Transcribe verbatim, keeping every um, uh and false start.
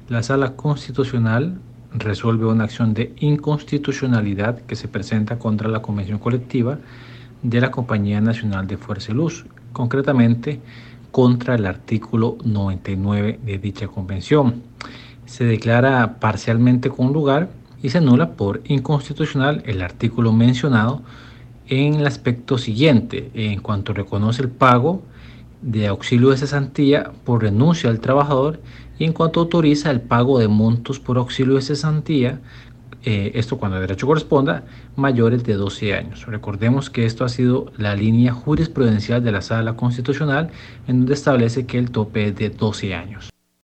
La Sala Constitucional resuelve una acción de inconstitucionalidad que se presenta contra la Convención Colectiva de la Compañía Nacional de Fuerza y Luz, concretamente contra el artículo noventa y nueve de dicha convención. Se declara parcialmente con lugar y se anula por inconstitucional el artículo mencionado en el aspecto siguiente, en cuanto reconoce el pago de auxilio de cesantía por renuncia del trabajador y en cuanto autoriza el pago de montos por auxilio de cesantía, eh, esto cuando el derecho corresponda, mayores de doce años. Recordemos que esto ha sido la línea jurisprudencial de la Sala Constitucional, en donde establece que el tope es de doce años.